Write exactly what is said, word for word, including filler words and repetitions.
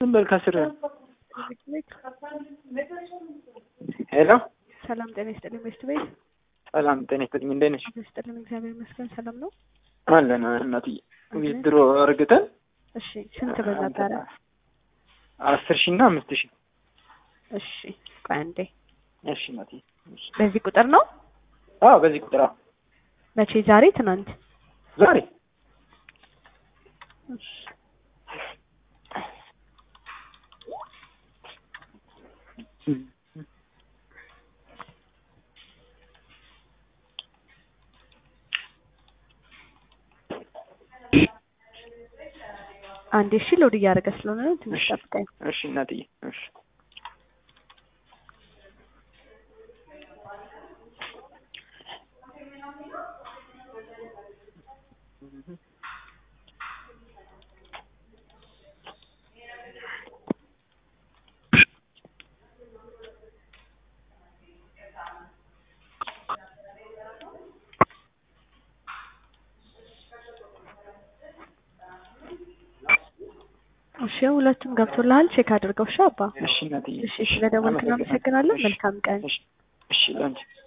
نمبر كسر. هلا ሰላም ጤና ይስጥልኝ ሚስት ቤት ሰላም ጤና ይስጥልኝ እንደት ነሽ? ይስጥልኝ እግዚአብሔር ይመስገን ሰላም ነው አለን እናትዬ ዊዝድሮ አርግተን እሺ ስንት ብር ነበረ? አስር ሺህ እና አምስት ሺህ እሺ ቆይ አንዴ እሺ እናትዬ በዚህ ቁጥር ነው? አዎ በዚህ ቁጥር አዎ መቼ ዛሬ ትናንት ዛሬ እሺ አንዴ እሺ ሎድ እያደረገ ስለሆነ ነው ትንሽ ጠብቀኝ እሺ እናትዬ እሺ እሺ ሁለቱም ገብቶልሃል ቼክ አድርገው እሺ አባ እሺ እናትዬ እሺ ስለደወልክ እናመሰግናለን መልካም ቀን እሺ እሺ ላንቺ